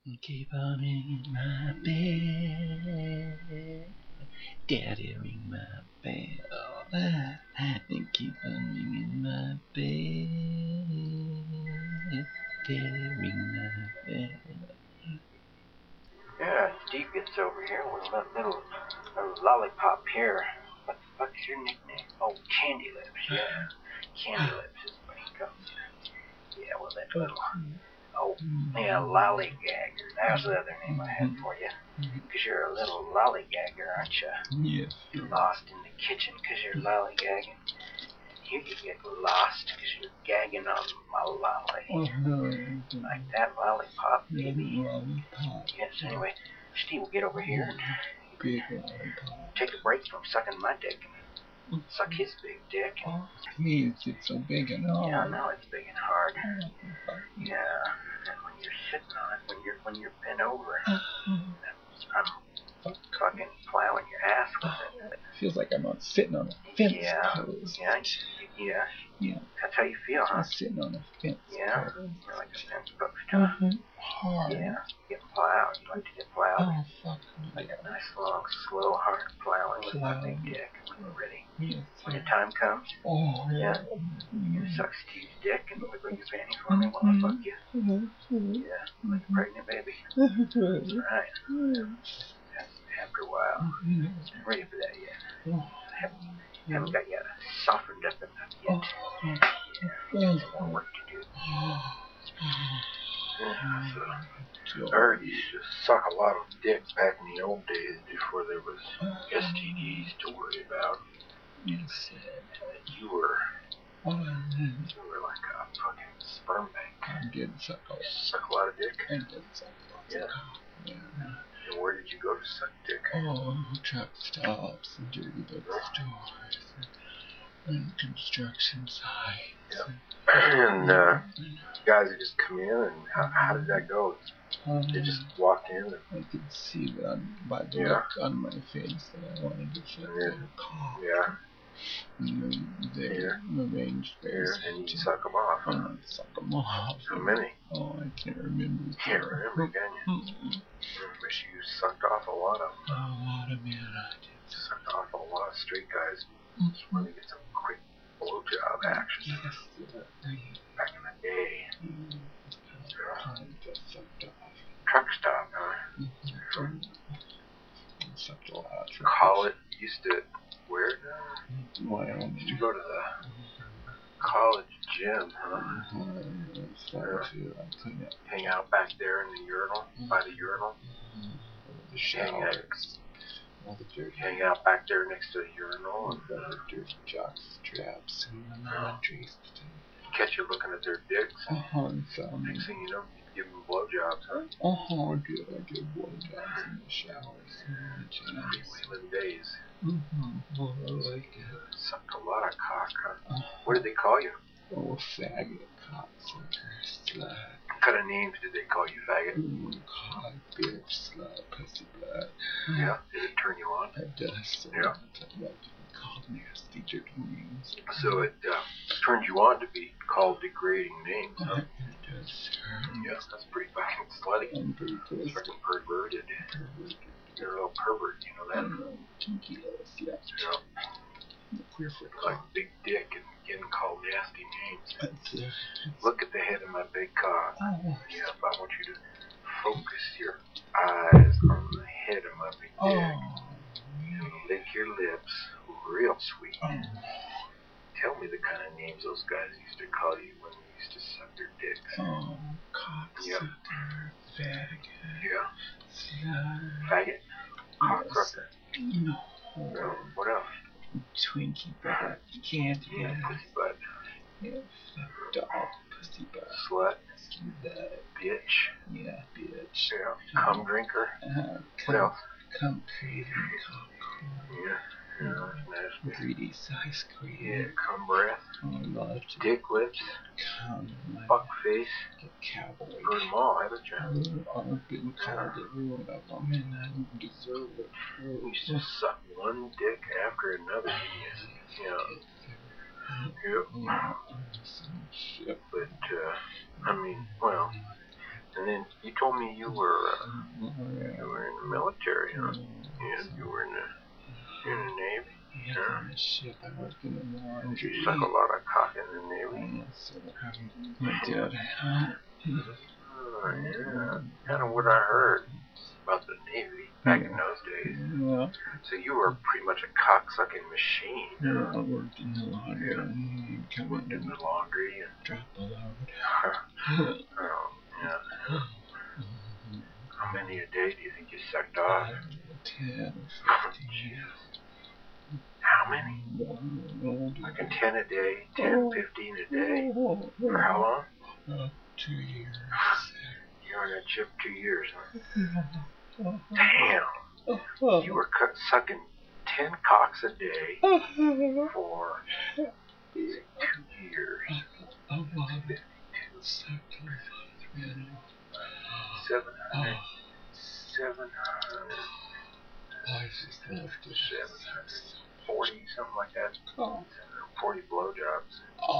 Keep on ringing my bell, Daddy, ring my bell, and keep on ringing my bell, Daddy, ring my bell. Yeah, Steve gets over here with a little lollipop here. What the fuck is your nickname? Oh, Candy Lips, yeah. Candy Lips is what he comes here. Yeah, well, that little... Oh, yeah, lollygagger. That was the other name I had for you. Because you're a little lollygagger, aren't you? Yes. You're lost in the kitchen because you're lollygagging. You could get lost because you're gagging on my lolly. Like that lollipop, baby. Yes, anyway, Steve will get over here and take a break from sucking my dick and suck his big dick. Please, it's so big and hard. Yeah, I know it's big and hard. Yeah, and when you're sitting on it, when you're bent over, I'm fucking plowing your ass with it. Feels like I'm sitting on a fence post. Yeah. That's how you feel, huh? I'm sitting on a fence post. You're like a fence post, huh? Hard. Yeah, getting plowed. You like to get plowed? Oh, fuck. Like a nice, long, slow, hard plowing with my big dick when we're ready. Yes. When the time comes. Oh, yeah. You suck Steve's dick and wiggle your fanny for me while I fuck you. Yeah, like a pregnant baby. Right. After a while. I'm ready for that yet. Haven't got yet softened up enough yet. Yeah. More work to do. I heard you used to suck a lot of dick back in the old days before there was STDs to worry about. Yes. You were like a fucking sperm bank. I did suck a lot of dick? I did suck lots of cock. Yeah. And where did you go to suck dick? Oh, truck stops and dirty bookstores and construction sites. Yep. And guys would just come in, and how did that go? They just walked in and I could see that by the look on my face that I wanted to suck their cock. Yeah. They arranged theirs and you suck them off. Suck them off. How many? Oh, I can't remember. Can't remember, can you? Wish you sucked off a lot of them. A lot of men I did. Sucked off a lot of straight guys. Just want to get some quick blowjob action. Yes. Back in the day. Just sucked off. Truck stop, huh? Sucked a lot. Call it used to where? Wyoming. Used to go to the college gym, huh? Hang out back there in the urinal, by the urinal. The shower. Hang out back there next to the urinal and dirty jock straps and the laundry. Catch you looking at their dicks. Next thing you know, you give them blowjobs, huh? I give blowjobs in the showers. Wheeling days. I like it. Sucked a lot of cock, huh? What did they call you? Oh, faggot, cocksucker, slut. What kind of names did they call you, faggot? Cock, bitch, slut, pussy butt. Yeah, did it turn you on? It does. Yeah. Called nasty, dirty names. So it turned you on to be called degrading names, huh? It does. Yes, that's pretty fucking slutty. I'm pretty It's fucking perverted. You're a little pervert, you know that? Kinky, yeah. Queer foot. Like big dick and getting called nasty names. That's Look at the head of my big cock. Oh. Yep, I want you to focus your eyes on the head of my big dick. And lick your lips real sweet. Tell me the kind of names those guys used to call you when they used to suck their dicks. Oh, cocksucker, faggot. Yeah. Slut. Faggot? Cocksucker? No. What else? Twinkie butt. Candy butt. Pussy butt. Yeah, dog. Pussy butt. Slut. Bitch. Yeah, bitch. Yeah. Cum drinker. What else? Cum craving. Yeah. Nasty. Greedy ice cream. Yeah, cum breath. Oh, dick lips. Cum. Fuck face. Cowboy. Heard them all, haven't you? I've been called every one of them, and I don't deserve it. You used to suck one dick after another. Yeah. Yep. But, I mean, well, And then you told me you were Oh, yeah. in the military, huh? Yeah. You were in the Navy. Yeah, on the ship. I worked in the laundry. You suck a lot of cock in the Navy. Yes, sir. I did. Oh, yeah. Kind of what I heard about the Navy back in those days. Yeah. So you were pretty much a cock-sucking machine. Yeah, I worked in the laundry. Come Worked in the laundry and drop a load. oh, yeah. How many a day do you think you sucked off? 10, 15. How many? Like a 10 a day, 10, 15 a day? For how long? 2 years. You were on that ship 2 years, huh? Damn! You were sucking 10 cocks a day for 2 years. 52. 700. 740, something like that. 40 blowjobs.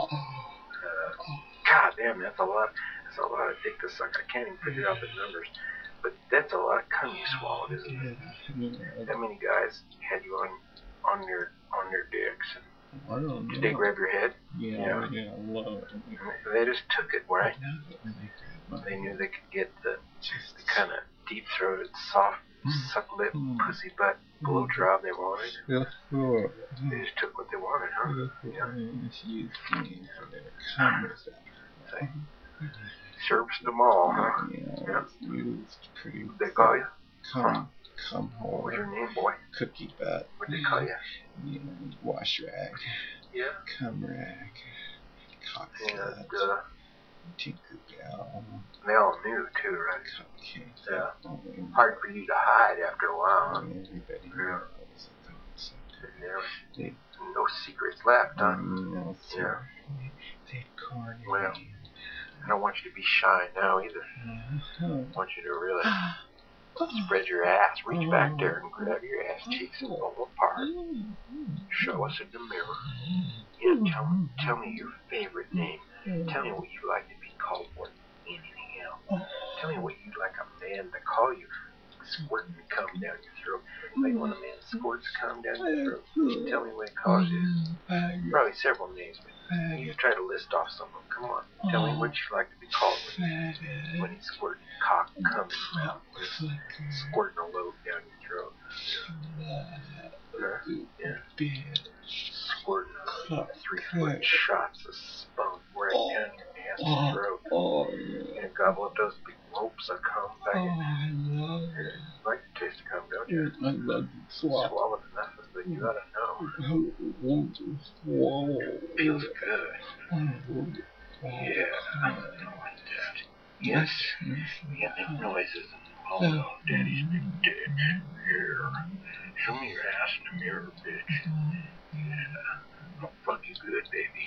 God damn, that's a lot. That's a lot of dick to suck. I can't even figure out the numbers, but that's a lot of cum you swallowed, isn't it? How many guys had you on their dicks? I don't know. Did they grab your head? Yeah, love it. They just took it, right? They knew they could get the kind of deep-throated, soft, suck-lip, pussy butt blowjob they wanted. Yeah. They just took what they wanted, huh? Yeah. Serviced them all, huh? Yeah. Used pretty. They call you? Come What was your home. name, boy? Cookie butt. What'd they call you? Yeah, wash rag. Yeah. Cum rag. Cock And slut. Tinker gal. they all knew, too, right? Cupcakes. Yeah. Hard for you to hide after a while, huh? Everybody Yeah. knows. There no secrets left, huh? No, sir. They cornered Well, me. I don't want you to be shy now, either. I want you to really spread your ass, reach back there and grab your ass cheeks and pull them apart. Show us in the mirror. Yeah, tell me your favorite name. Tell me what you like to be called more than anything else. Tell me what you'd like a man to call you. Squirting cum down your throat. Like when a man squirts cum down your throat. Tell me what he calls you. Probably several names, but you just try to list off some of them. Come on. Tell me what you like to be called when he's squirting cock cum in his mouth. Squirting a load down your throat. Yeah. Squirting 3-foot shots of spunk right down your nasty throat. And gobble up those big ropes of cum back in. You like the taste of cum, don't you? I love Swallowed enough of it, you ought to know. Feels good. Yeah, I like that. Yes, you make noises and oh, Daddy's big dick. Here, show me your ass in the mirror, bitch. Yeah, I'll fuck you good, baby.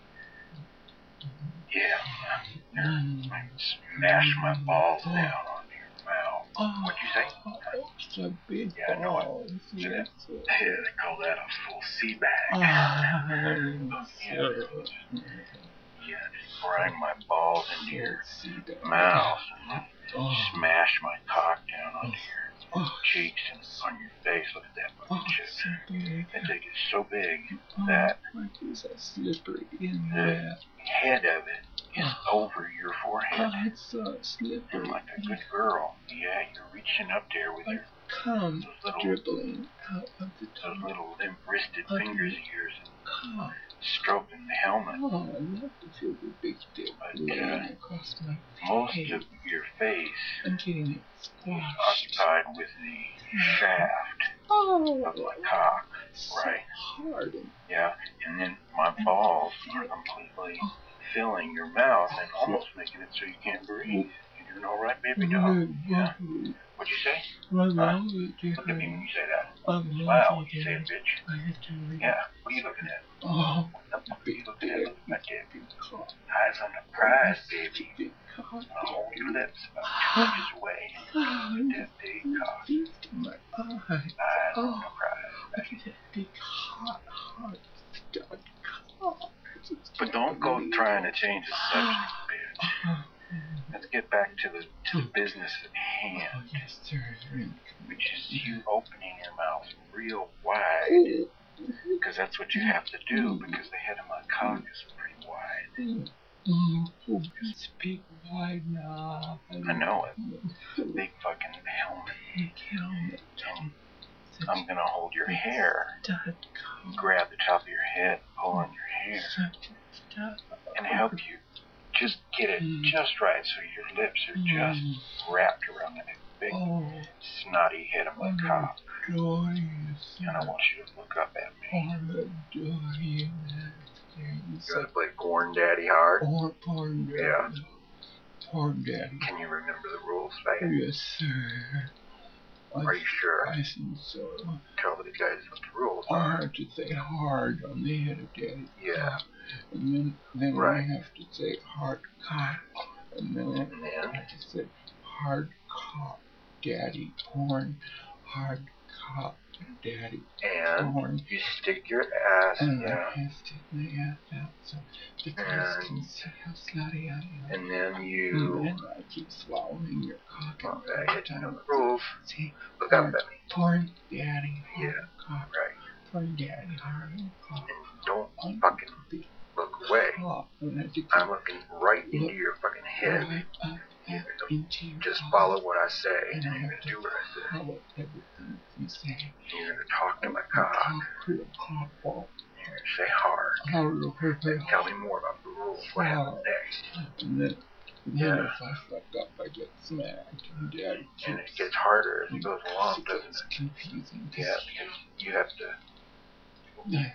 Yeah, I smash my balls down on your mouth. What'd you say? So big Yeah, I know it. balls. Yes. Yeah, they call that a full sea bag. Yeah, just grind my balls into your mouth and smash my cock down onto your cheeks and on your face. Look at that fucking shit. So big. That dick is so big that It's so slippery in the there. head of it is over your forehead. It's so slippery. And like a good girl, yeah, you're reaching up there with your Come those little dribbling out of the those little limp-wristed fingers of yours car. stroking the helmet. Oh, I love to feel the big dick laying across my Most face. of your face I'm getting it is squashed. occupied with the shaft Oh, of my cock, so right? hard. Yeah, and then my balls are completely filling your mouth and almost making it so you can't breathe. You doing all right, baby doll? Yeah. What'd you say? Look at me when you say that. Wow, when you say it, bitch. Yeah, what are you looking at? Oh, What the fuck are you looking at? Look at my dick. Eyes on the prize, baby. I'll hold your lips about 2 inches away. That big cock. my eye. Eyes on the prize, Look baby. at that big hot stud cock. But don't go trying to change the subject, bitch. let's get back to the business at hand. Oh, yes, sir. Which is you opening your mouth real wide. Because that's what you have to do, because the head of my cock is pretty wide. Speak wide now. I know it. It's a big fucking helmet. Big helmet. And I'm gonna hold your hair, grab the top of your head, pull on your hair, and help you just get it just right so your lips are just wrapped around that big snotty head of my cock. And I want you to look up at me. You gotta play Porn Daddy hard? Porn Daddy. Yeah. Porn Daddy. Can you remember the rules, man? Yes, sir. Are you sure? I think so. Tell the guys what the rules I are. have to say hard on the head of Daddy. Yeah. And then Right. I have to say hard cock. And then I have to say hard cock Daddy. Porn. Hard cock Daddy. And Porn. you stick your ass, And yeah. I stick my ass out so the guys can see how slutty I am. And then you... And I keep swallowing your cock. Okay, you know the rules. See? Look up at me. Porn Daddy. Yeah. Cock. Right. Porn Daddy. Hard cock. And don't fucking look away. I'm looking right into your fucking head. Right up into your Just cock. follow what I say. And You're I gonna have to do what I say. follow everything you say. You're gonna talk to my cock. Talk to the cock. You're gonna say hard. Hard. Tell me more about the rules. What happens next? And then if I fuck up, I get smacked. And Daddy And it gets harder as it goes along, It doesn't gets it? confusing. Yeah, because you have to... Yeah.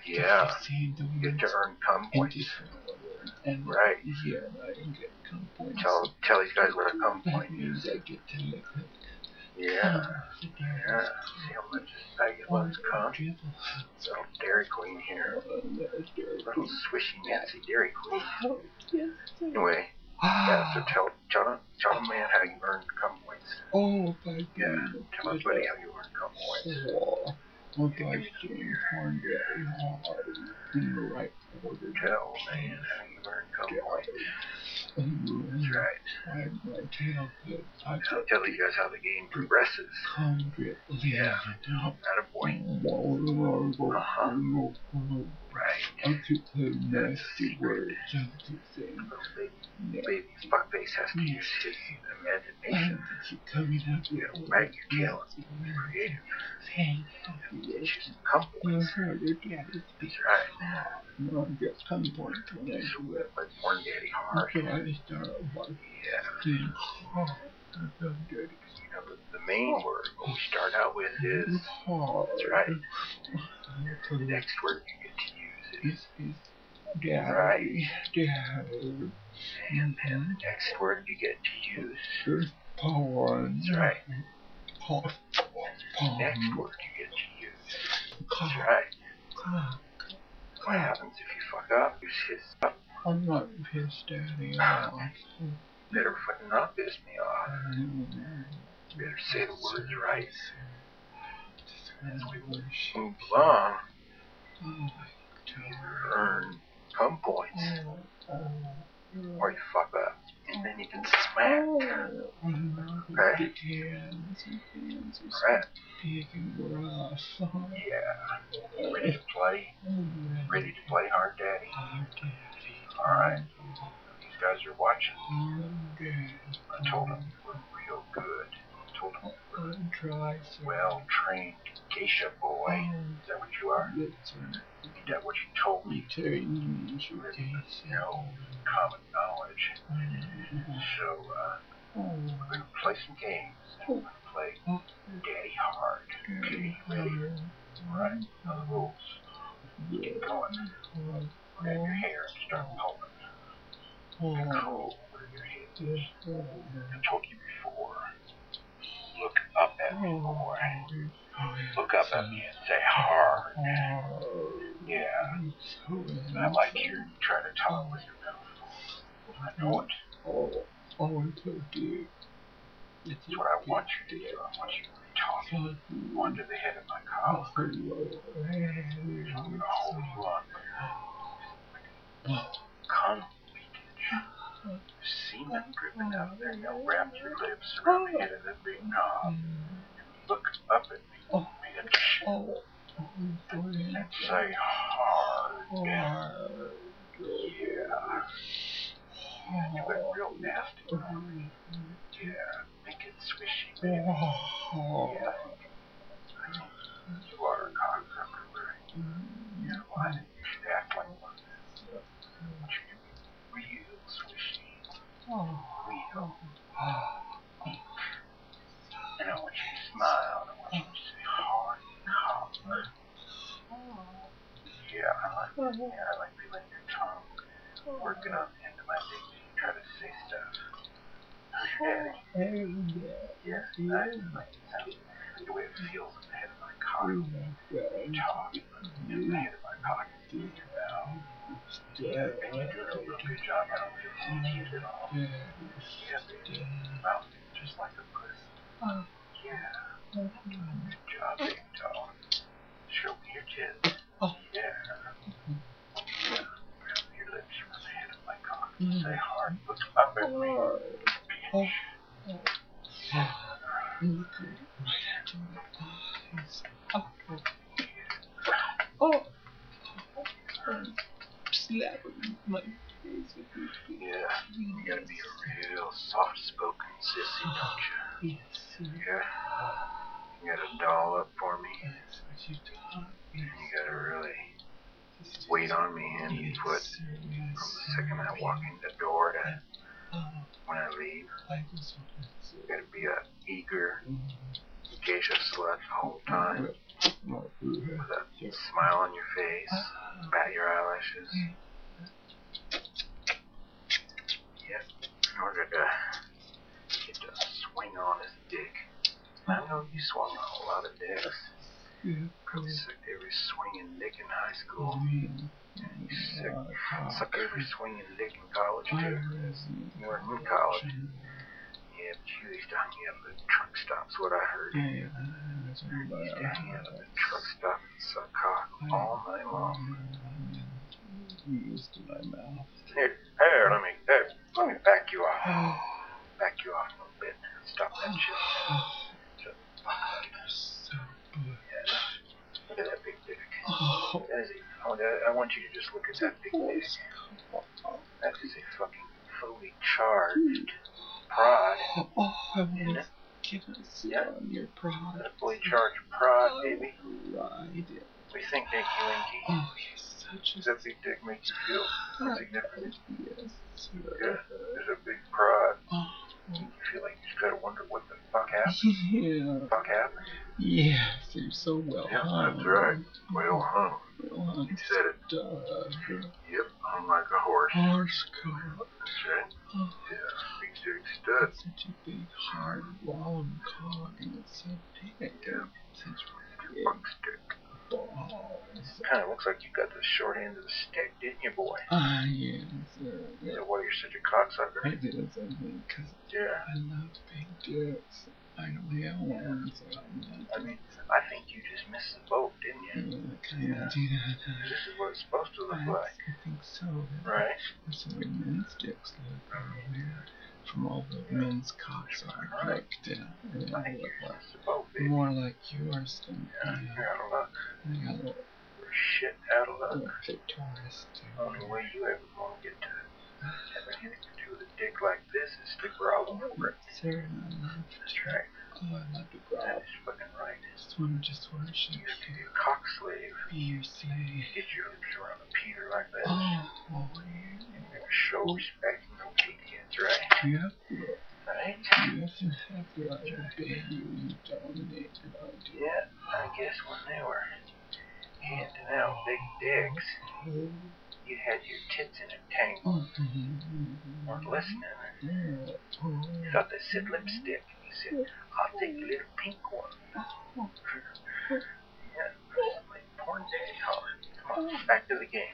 You get to earn cum points. And Right. Yeah, I can get cum points. Tell these guys what a cum That point means is. I get to lick it. Yeah. Yeah. See how much I get loves cum? So Dairy Queen here. Little swishy Nancy Dairy Queen. Oh, yes. Anyway, yeah, so tell the man how you earn cum points. Oh, by Yeah, tell my buddy how you earn cum points. Oh, by doing Porn Daddy hard in the right order. Tell man how you earn cum points. That's right. Wag my tail good. I'll tell you guys how the game progresses. Come drip. Yeah. Attaboy. Right. I could say nasty words. I could say Baby fuckface has to use his imagination. keep coming up You with know, wag your tail and be creative. Thank Get you some cum points. That's right. No, I get cum points when I So do we're it. like Porn Daddy hard. So I start by Yeah. saying hard. I'm dirty. You know, the main word what we start out with is... Hard. That's right. The next word you get to use is... This is Daddy. Right. Daddy. And then the next word you get to use... There's porn. That's right. Porn. The next word you get to use... Cock. That's right. Cock. What happens if you fuck up? Use his stuff. I'm not pissed, Daddy. Off. Better fucking not piss me off. Better say the words right. As we move along, to either earn cum points or you fuck up and then you can smack. Okay? Alright. Big and rough. Yeah. Ready to play? Ready to play hard, Daddy? Alright. These guys are watching. I told them we're real good. I told them we're well-trained geisha boy. Is that what you are? Is that what you told me? You know, common knowledge. So, we're going to play some games. And we're going to play Daddy Hard. Okay, ready? Alright, now the rules. Get going. Grab your hair and start pulling. Control where your head is. I told you before. Look up at me, boy. Look up at me and say hard. Yeah. I like you trying to talk with your mouth. I know it. It's so deep. That's what I want you to do. I want you to be talking onto the head of my collar. I'm going to hold you on. Cum leakage. Semen dripping out there. Now wrap your lips around the head of that big knob and look up at me, bitch. And say hard. Yeah. Do it real nasty. Yeah. Make it swishy, baby. Yeah. You are a cocksucker, right? Yeah, why didn't you act like one? Real swishy. Real. And I want you to smile. I want you to say hard cock. Yeah, I like feeling your tongue working on the end of my dick. You try to say stuff. Who's your daddy? Yeah, I like the sound. The way it feels in the head of my cock. You talk in the head of my cock. Yeah, and you're doing a real good job. I don't feel confused at all. Yeah, baby. Mouth just like a puss. Yeah. Good job, big dog. Show me your tits. Yeah. Grab your lips from the head of my cock. Say hard. Look up at me. Bitch. Look right into my eyes. Slapping my face with your feet. Yeah. You gotta be a real soft-spoken sissy, don't you? Yes, sir. Yeah. You gotta doll up for me. That's what you taught me. You gotta really wait on me hand and foot from the second I walk in the door to when I leave. You gotta be a eager geisha slut the whole time with a smile on your face, bat your eyelashes. Yep. In order to get to swing on his dick. I know you swung on a lot of dicks. Probably sucked every swinging dick in high school. And you suck every swinging dick in college too. You weren't in college. Yeah, but you used to hang out at the truck stops, what I heard. You used to hang out at the truck stop and suck cock all night long. Used to my mouth. Here, let me back you off. Back you off a little bit. Stop that shit. So good. Yeah. Look at that big dick. I want you to just look at that big dick. That is a fucking fully charged prod. I want to get a sit on your prod. A fully charged prod, baby. Right. What do you think, Dinky Winky? Oh, you're such a... Does that big dick make you feel significant? Yes, sir. Yeah, there's a big prod. You feel like you just gotta wonder what the fuck happened. Yeah. Fuck happened? Yes, you're so well hung. That's right. Well hung. Well hung. You said it. Yep, hung like a horse. Horse cock. That's right. Yeah, big dick stud. It's such a big, hard, long cock, and it's so big. Yeah. Such big Fuck stick. balls. Kind of looks like you got the short end of the stick, didn't you, boy? Yes, sir. Is that why you're such a cocksucker? I did something because Yeah. I love big dicks. I only have one, so I'm not. I mean, I think you just missed the boat, didn't you? Yeah, kind of do that. This is what it's supposed to look like. I think so. Right? That's the way men's dicks look. From all the men's cocks I've looked at. I think you missed the boat, baby. More like yours than Yeah, you're out of luck. I got a little Shit out of luck. Victorious, too. The only way you ever gonna get to have anything to do with a dick like this is to grovel over it. Sir, I love That's right. Oh, I love to That grab. is fucking right. Just worship You have to you. be a cock slave. Be your slave. Get your lips around a Peter like that. Oh, And you're gonna show respect and obedience, right? you have to, Right? you have to obey you. You dominate and I do. Yeah, I guess when they were handing out big dicks, you had your tits in a tangle. Weren't listening. You thought they said lipstick, and you said, I'll take a little pink one. Yeah, like porn daddy holler. Come on, back to the game.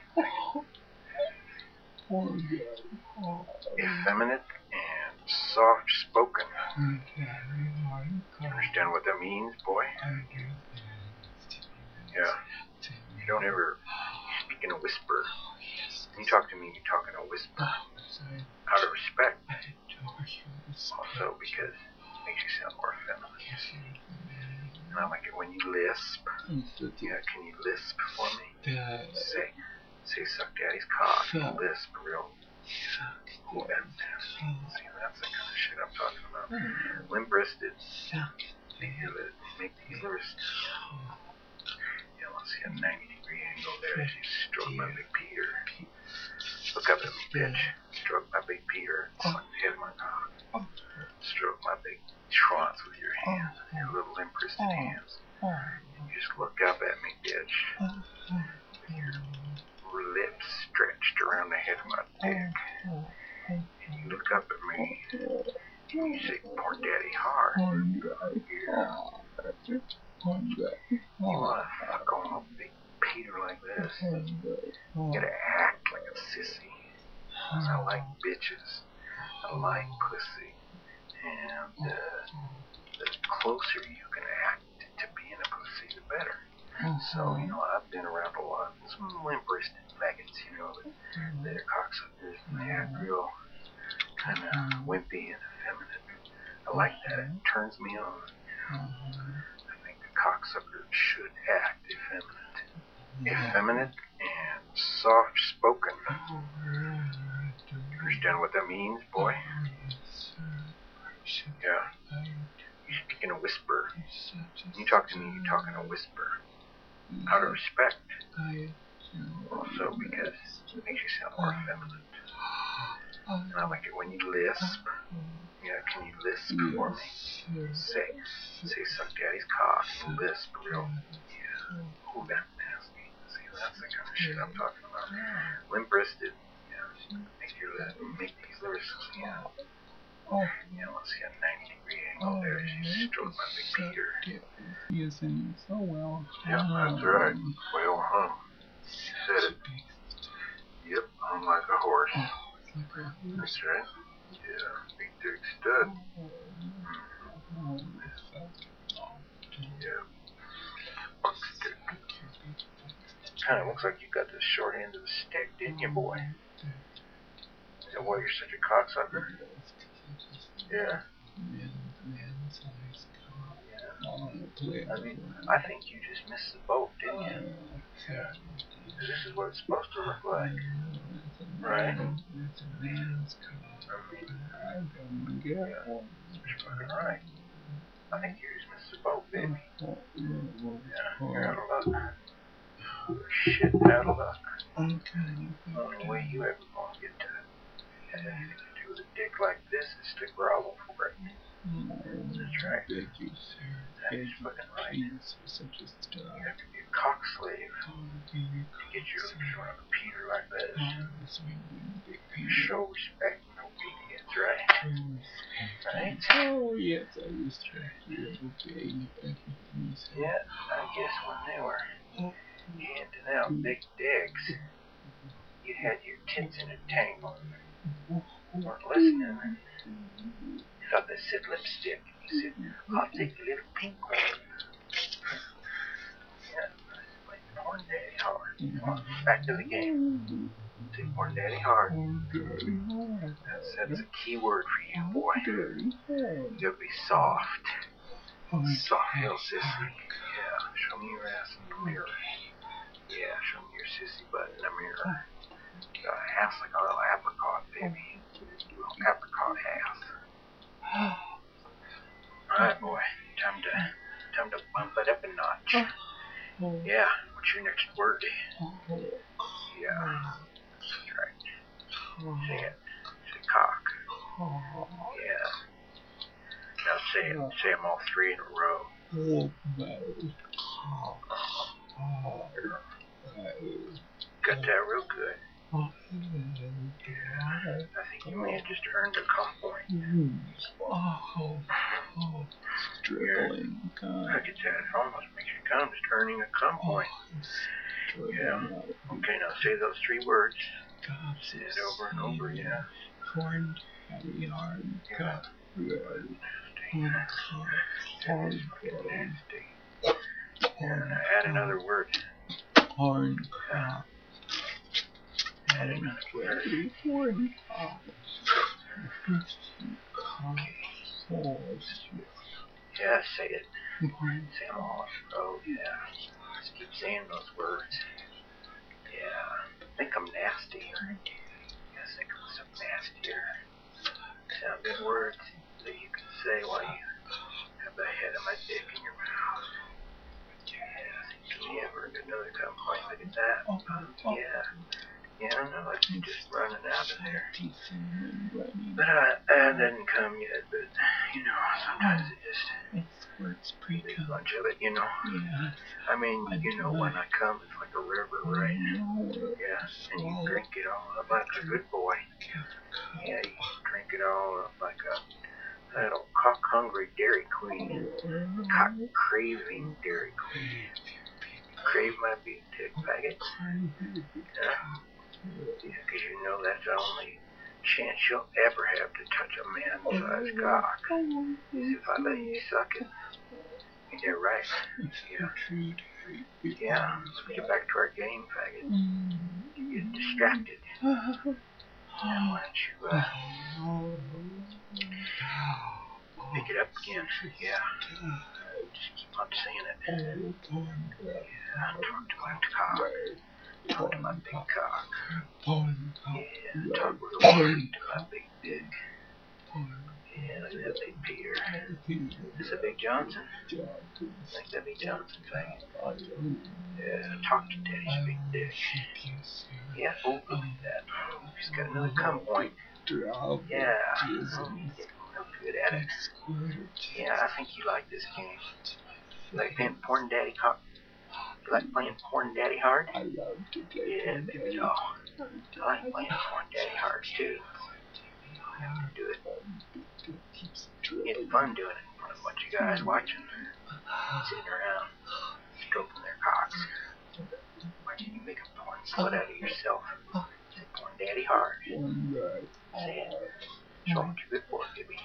Effeminate and soft spoken. You understand what that means, boy? Yeah. You don't ever speak in a whisper. When you talk to me, you talk in a whisper. Out of respect. I adore you. Also because it makes you sound more feminine. And I like it when you lisp. Yeah, can you lisp for me? Say suck daddy's cock. Lisp real. Oh, that's nasty. See, that's the kind of shit I'm talking about. Limp-wristed. Make these wrists. Yeah, let's see a 90-degree angle there as you stroke my big Peter. Look up at me, bitch. Stroke my big Peter. Suck the head of my cock. Stroke my big trance with your hands, your little limp-wristed hands. And you just look up at me, bitch. With your lips stretched around the head of my dick. And you look up at me. And you say, porn daddy hard. Yeah. You wanna fuck on a big Peter like this? You gotta act like a sissy. I like bitches. I like pussy. And the closer you can act to being a pussy, the better. So, you know, I've been around a lot of some limp-wristed faggots, you know, they're cocksuckers, and they act real kind of wimpy and effeminate. I like that. It turns me on. I think the cocksucker should act effeminate. Effeminate and soft-spoken. Understand what that means, boy? Yeah. You speak in a whisper. When you talk to me, you talk in a whisper. Out of respect. Also because it makes you sound more feminine. And I like it when you lisp. Yeah, can you lisp for me? Say suck daddy's cock. Lisp real. Yeah. Oh, that's nasty. See, that's the kind of shit I'm talking about. Limp-wristed. Yeah. Make these wrists. Yeah. Yeah, let's see a 90-degree angle there as you stroke my big Peter. Using so well. Yeah, that's right. Well hung. You said it. Yep, hung like a horse. That's right. Yeah, big dick stud. Yeah. Buckstick. Kind of looks like you got the short end of the stick, didn't you, boy? Is that why you're such a cocksucker? Yeah. I mean, I think you just missed the boat, didn't you? Yeah. This is what it's supposed to look like. Right? I mean, yeah, you're fucking right. I think you just missed the boat, baby. Yeah, you're out of luck. You're shit out of luck. The only way you ever gonna get to have anything to do with a dick like this is to grovel for it. That's right. Thank you, sir. That's fucking right. You Such a star. have to be a cock slave to get you to run a Peter like this. Show respect and obedience, right? Right? Oh, yes, I respect you. Okay, everything you say. Yeah, I guess when they were handing out big dicks, you had your tits in a tangle. You weren't listening. You thought they said lipstick. You said, I'll take the little pink one. Yeah, like porn daddy hard. Back to the game. Say porn daddy hard. That's a key word for you, boy. You gotta be soft. Soft little sissy. Yeah, show me your ass in the mirror. Yeah, show me your sissy butt in the mirror. You got a ass like a little apricot, baby. Little apricot ass. Alright, boy. Time to bump it up a notch. Yeah, what's your next word? Yeah, that's right. Say it. Say cock. Yeah. Now say it. Say them all three in a row. Got that real good. Yeah. I think you may have just earned a cum point. Dribbling. Look at that. It almost makes you cum, just earning a cum point. Yeah. Okay, now say those three words. Say it over and over, yeah. Porn daddy hard. Yeah. Nasty. And add another word. Porn cock. had another word. Daddy Horn Cock. Yeah, say it. Horn Say them all. Oh, yeah. Just keep saying those words. Yeah. Think I'm nasty. Yeah, think of some nastier sounding words that you can say while you have the head of my dick in your mouth. Yeah, ever another complaint. Look at that. Yeah. Yeah, I know it's just running out of there. But I didn't come yet, but, you know, sometimes it just squirts a pre-cum. bunch of it, you know. Yeah. I mean, you know, when I come, it's like a river, right? Yeah, and you drink it all up like a good boy. Yeah, you drink it all up like a little cock-hungry Dairy Queen. Cock-craving Dairy Queen. Crave my big dick, faggot. Yeah? Because you know that's the only chance you'll ever have to touch a man-sized cock. Is if I let you suck it. Ain't that right? Yeah. Yeah. Let's get back to our game, faggot. You get distracted. Now, why don't you pick it up again? Yeah. Just keep on saying it. Yeah. Talk to my cock. Talk to my big cock. Yeah. Talk real sweet to my big dick. Yeah, look at that big Peter. Is that Big Johnson? Think that Big Johnson thing? Yeah, talk to Daddy's big dick. Yeah, oh, look at that. He's got another cum point. Yeah, oh, he's getting real good at it. Yeah, I think you like this game. You like playing porn daddy hard? You like playing porn daddy hard? I love to play Yeah, baby doll. I like playing porn daddy hard too. I have to do it. It's fun doing it in front of a bunch of guys watching, sitting around, stroking their cocks. Watching you make a porn slut out of yourself. Say porn daddy hard. Say it. Show what you're good for, baby.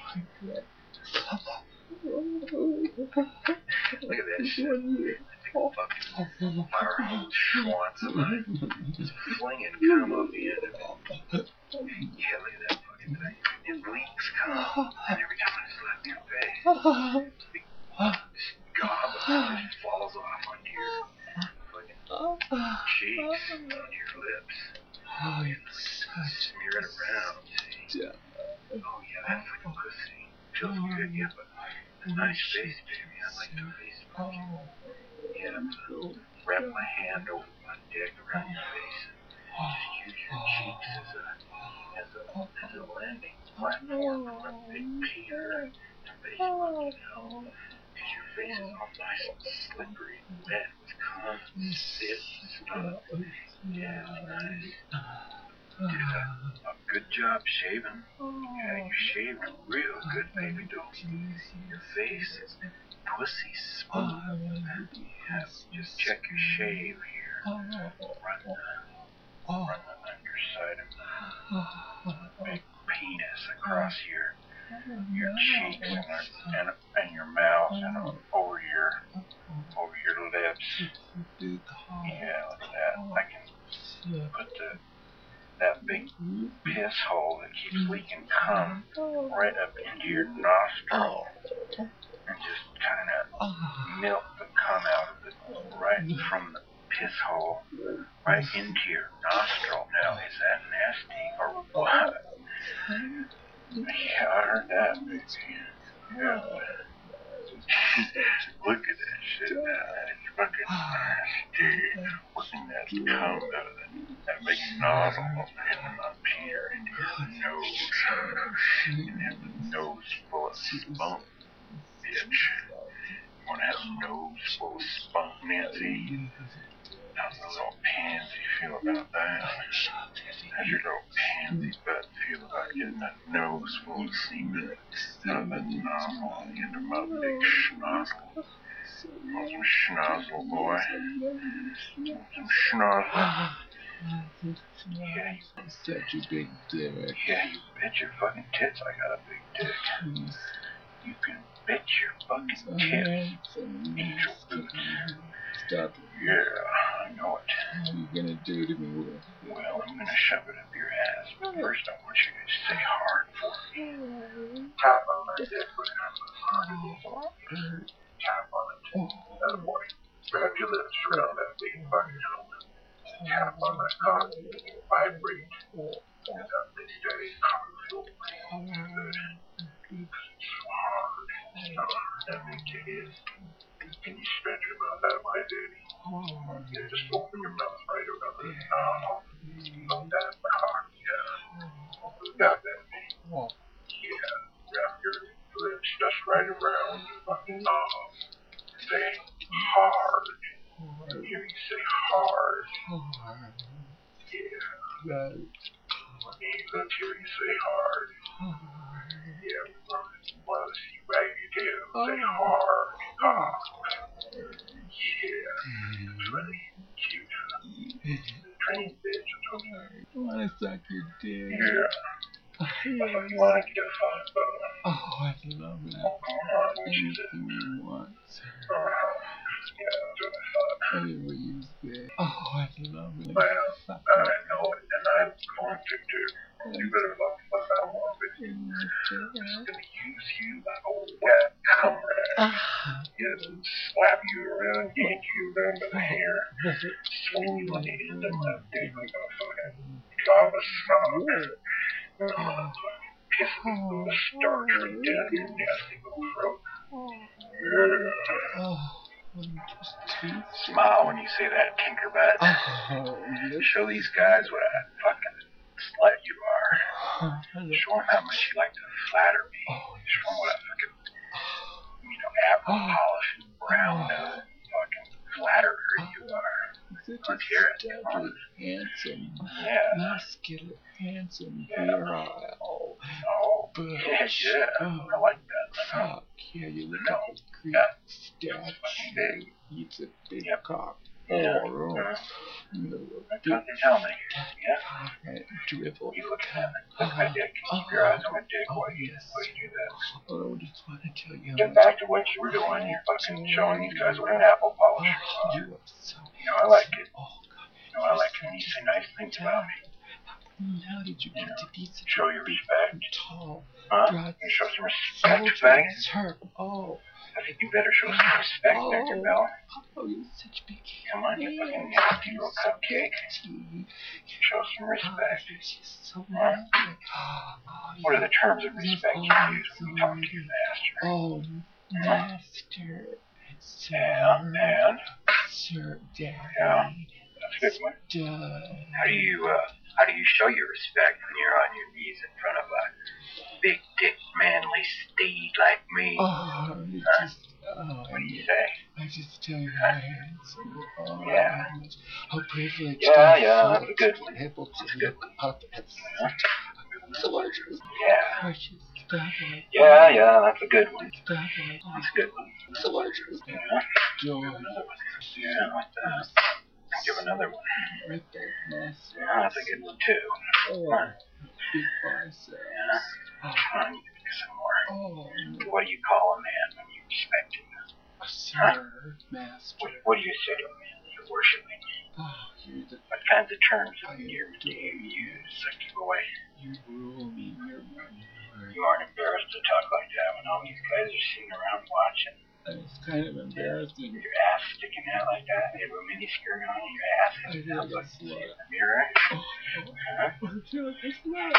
Look at that shit. Fucking fire hose schwantz of mine. Just flinging cum off the end of it. Yeah, look at that fucking thing. It leaks cum. And every time I slap your face, the big gob of it just falls off onto your fucking cheeks, onto your lips. Oh, And smear it around, see? Oh, yeah, that's like a pussy. Feels good, yeah, but a nice face, baby. I like the face. Yeah, wrap my hand over my dick around your face. Just use your cheeks as a landing platform for a big Peter to basically, you know, because your face is all nice and slippery and wet with cum and spit and stuff. Yeah, it's nice. Did a good job shaving. Yeah, you shaved real good, baby doll. Your face is pussy smooth. Yeah, just check your shave here. Run the underside of the big penis across your cheeks and your mouth and over your lips. Yeah, look at that. I can put that big piss hole that keeps leaking cum right up into your nostril and just kind of milk the cum out of it right from the piss hole right into your nostril. Now, is that nasty or what? Yeah, I heard that, baby. Yeah. Look at that shit now. That is fucking nasty. Working that cum out of that big nozzle into my Peter, into your nose. You have the nose full of spunk, bitch. You want to have a nose full of spunk, Nancy? How's the little pansy feel about that? How's your little pansy butt feel about getting that nose full of semen out of that nozzle into my big schnozzle? Want some schnozzle, boy? Want some schnozzle? Yeah, you such a big dick. Yeah, you bet your fucking tits I got a big dick. You can bet your fucking tits, angel boots. Stop. Yeah. I know it. What are you gonna do to me with it? Well, I'm gonna shove it up your ass, but first I want you to say hard for me. Tap on my dick with tap on it. That boy. Wrap your lips around that big fucking helmet. Tap on that cock and vibrate. And that big daddy cock feel good. It's so hard. That big titty is. Can you stretch about that, my daddy? Yeah, just open your mouth right around the About that cock, yeah. Got that, baby. Yeah. Wrap your lips just right around the fucking knob. Say hard. Hear me say hard. Yeah. Let's hear you say hard. Yeah, we want to see you wag your tail. Say hard. Yeah. It's really cute. Train bitch. I wanna suck your dick. Yeah. You want to get a fun bone? Oh, I love it. Anything you want, sir. Yeah, that's what I thought. Whatever you say. Oh, I love it. Well, I know it, and I'm going to too. You better love what I want with you. I'm just going to use you like a wet comrade. Yes, slap you around, yank you around by the hair, swing you on the end of my dick like a fucking Java snob. Piss the starch right down your nasty little throat. Smile when you say that, Tinkerbutt. Show these guys what a fucking slut you are. Show them how much you like to flatter me. Show them what a fucking, apple polish and brown nose fucking flatterer you are. Let's hear it. Come on. Handsome, muscular, handsome, virile. Oh, yeah. I like that. Fuck, yeah, you look like a Greek statue. It's a big cock. Oh, Tell me. Yeah? Dribble. You look at it. Look at my dick. Keep your eyes on my dick. Why do you do that? Oh, I just want to tell you. Get back to what you were doing. You're fucking showing these guys what an apple polish is. You are so. I like it. Oh, God. I like it when you say nice things about me. How did you get to be such show your respect? Tall, huh? You show some respect, buddy? Oh. I think you better show some respect, Dr. Bell. Oh, you're such big. Come on, you fucking nasty little cupcake. Show some respect. She's so nasty. What are the terms of respect you use when you talk to your master? Oh, master. Sir. Yeah, and? Sir, Daddy. Yeah, that's a good one. How do you show your respect when you're on your knees in front of a big dick manly steed like me? Oh, what do you say? I just tell you how handsome. Oh, yeah. How privileged. Yeah, that's a good one. Able to that's good. Look up at the largest. Yeah. Precious satellite. Yeah, that's a good one. Satellite. That's a good one. The largest. Yeah. Joy. Yeah, like that. Give another one. Rippled muscles. Yeah, that's a good one too. Oh, big biceps. Yeah. Come on, you can do some more. Oh, no. What do you call a man when you respect him? Sir, master. What do you say to a man that you're worshiping? Oh, you're the. What kinds of terms of endearment do you use? Sucky boy. You rule me. You're my lord. You aren't embarrassed to talk like that when all these guys are sitting around watching. It's kind of embarrassing. Your ass sticking out like that. You have a mini skirt on your ass. I feel like a slut. In the mirror. I feel like a slut.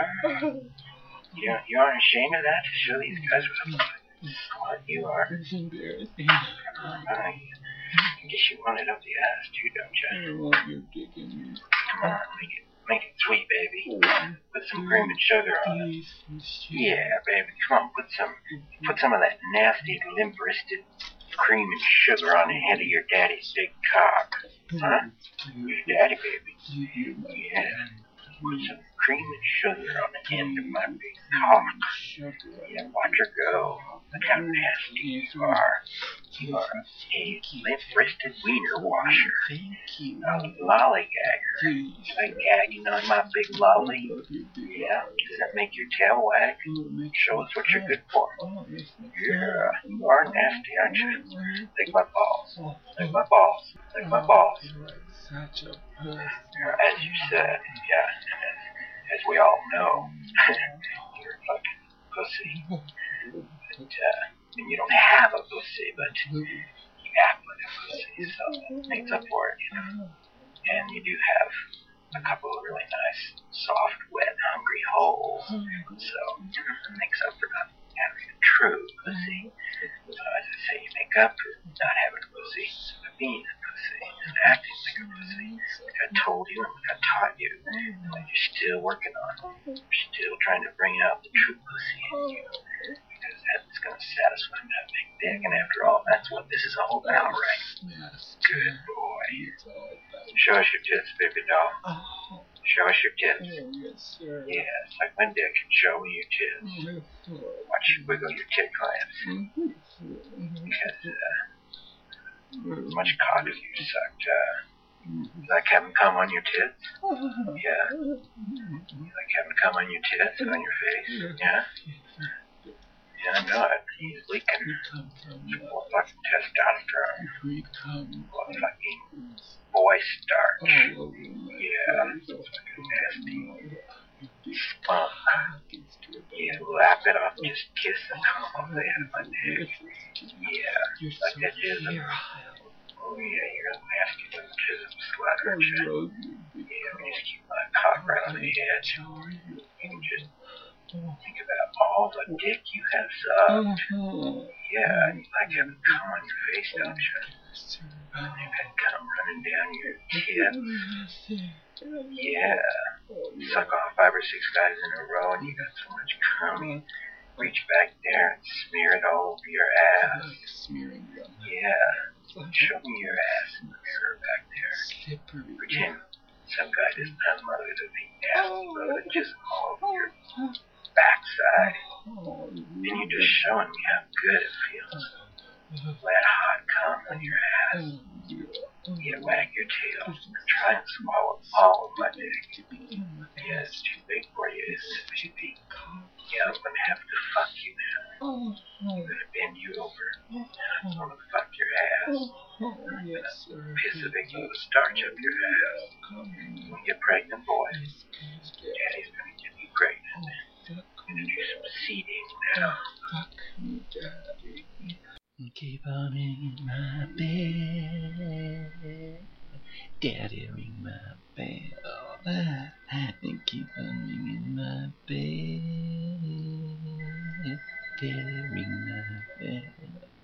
You aren't ashamed of that to show these guys what a slut you are? It's embarrassing. I guess you want it up the ass too, don't you? I want your dick in me. Come on, make it sweet, baby. Put some cream and sugar on it. Yeah, baby, come on, put some of that nasty, limp-wristed cream and sugar on the head of your daddy's big cock. Huh? Your daddy, baby. Yeah. Put some cream and sugar on the end of my big cock. Yeah, watch her go. Look how nasty you are. You are a limp-wristed wiener washer. Thank you. A lollygagger. Please. You like gagging on my big lolly? Yeah. Does that make your tail wag? Show us what you're good for. Yeah. You are nasty, aren't you? Lick my balls. Lick my balls. Lick my balls. Such a puss. As you said, yeah. As we all know, you're a fucking pussy. But, and you don't have a pussy, but you act like a pussy, so it makes up for it, you know. And you do have a couple of really nice, soft, wet, hungry holes, so it makes up for not having a true pussy. So as I say, you make up for not having a pussy by being a pussy and acting like a pussy. Like I told you and like I taught you, and like you're still working on it. You're still trying to bring out the true pussy in you. Because that's going to satisfy that big dick, and after all, that's what this is all about, right? Yes. Good boy. Show us your tits, baby doll. Show us your tits. Yes, sir. Yeah, it's like my dick. Show me your tits. Watch you wiggle your tit clamps. Because, much cock as you sucked, you like having cum on your tits? Yeah. You like having cum on your tits and on your face? Yeah? Yeah, I know it. He's leaking. More fucking testosterone. More fucking boy starch. Yeah. Fucking nasty. Spunk. Yeah, lap it off, just kiss the cum off the head of my dick. Yeah. Like that is a... Oh yeah, you're a nasty little chism slut, aren't you? Yeah, we just keep my cock right on the edge. You can just think about all the dick you have sucked. Yeah, and you like having cum on your face, don't you? And you've had cum running down your tip. Yeah. You suck off 5 or 6 guys in a row and you got so much cum, you reach back there and smear it all over your ass. Yeah. Show me your ass in the mirror back there. Pretend some guy doesn't have mother to be nasty, but just all over your backside. And you're just showing me how good it feels. Let hot cum on your ass. Yeah, wag your tail and try and swallow all of my dick. Yeah, it's too big for you, isn't it, baby? Yeah, I'm gonna have to fuck you now. I'm gonna bend you over. And I'm gonna fuck your ass. Yes, sir. Piss a big little starch up your ass. When you get pregnant, boy, Daddy's gonna get you pregnant. I'm gonna do some seeding now. Fuck me, Daddy. Keep on ringing my bell. Daddy, ring my bell. And keep on ringing my bell. Daddy, ring my bell.